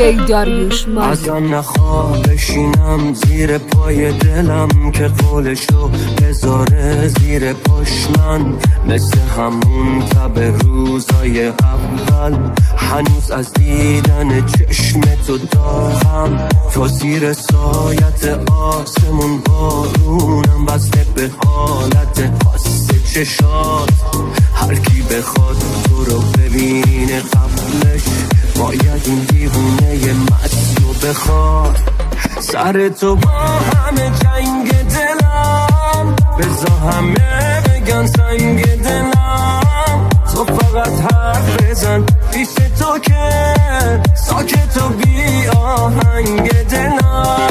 داریوش مال. از آن نخواه بشینم زیر پای دلم که قولشو بذاره زیر پاش من، مثل همون تب روزای اول هنوز از دیدن چشم تو داغم. تو زیر سایت آسمون بارونم بسته به حالت پاست چشات. هر کی بخواد تو رو ببینه قبلش باید این دیوونه مستو بخواد. سر تو با همه جنگ دلم بذار همه بگن سنگ دلم. تو فقط حرف بزن پیش تو که ساکت و بی آهنگ دلم.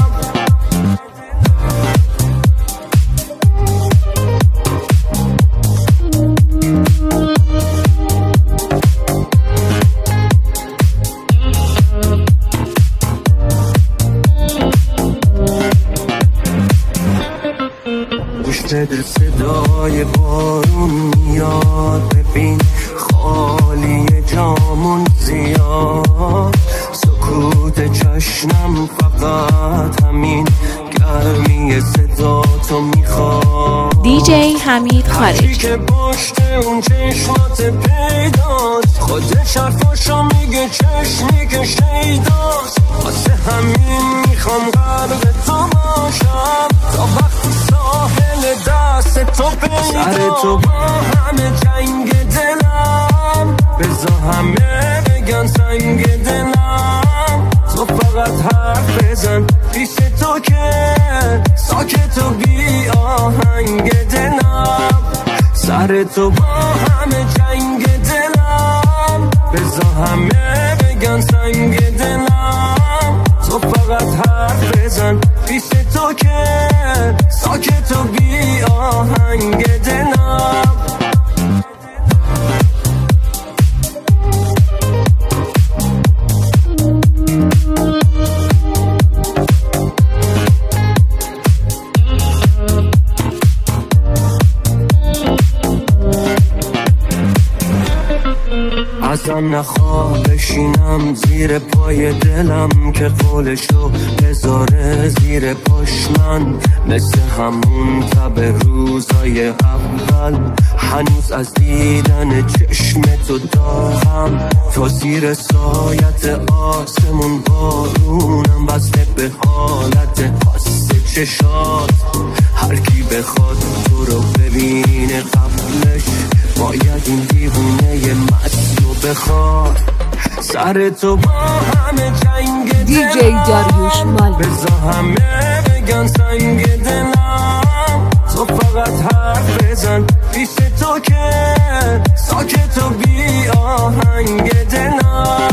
دل صدای بارون میاد، ببین خالی جامون زیاد. سکوت چشمم فقط همین گرمی صدا تو میخواد. دیجی حمید خارجی که پشت اون چشمات پیداست، خودش حرفاشو میگه چشمی که شیداست. واسه همین میخوام قلب تو باشم تا وقت ساحل دست تو پیداست. سر تو با همه جنگ دلم بذار همه بگن سنگ دلم. تو فقط حرف بزن پیش تو که ساکت و بی آهنگ دلم. سر تو با همه جنگ دلم بذار همه بگن سنگ دلم. تو فقط حرف بزن پیش تو که ساکت و بی آهنگ دلم. از آن نخواه بشینم زیر پای دلم که قولشو بذاره زیر پاش من، مثل همون تب روزای اول هنوز از دیدن چشم تو داغم. تو زیر سایت آسمون بارونم بسته به حالت پاست چشات. هر کی بخواد تو رو ببینه قبلش باید این دیوونه مستو بخواد. سر تو با همه جنگ دلم دیجی داریوش مال. بذار همه بگن سنگ دلم. تو فقط حرف بزن پیش تو که ساکت و بی آهنگ دلم.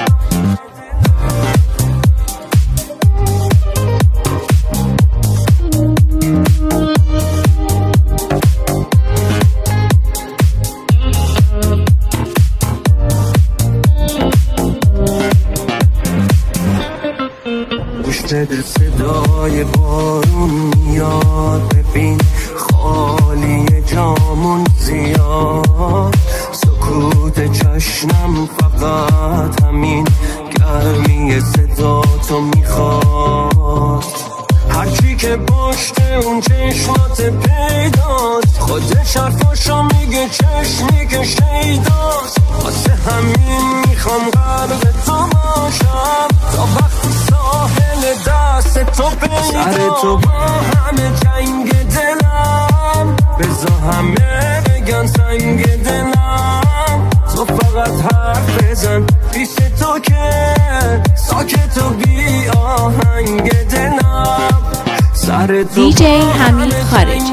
دل صدای بارون میاد، ببین خالی جامون زیاد. سکوت چشمم فقط همین گرمی صدا تو میخواد. هرچی که پشت اون چشمات پیداست، خودش حرفاشو میگه چشمی که شیداست. واسه همین میخوام قلب تو باشم تا وقت ساحل دست تو پیداست. سر تو با همه جنگ دلم بذار همه بگن سنگ دلم. تو فقط حرف بزن پیش تو که ساکت و بی آهنگ دلم. سر تو دیجی حمید خارجی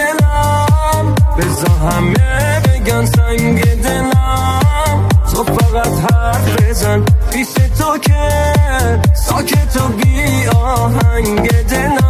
بذار همه بگن سنگ دلم. تو فقط حرف بزن پیش تو که ساکت و بی آهنگ دلم.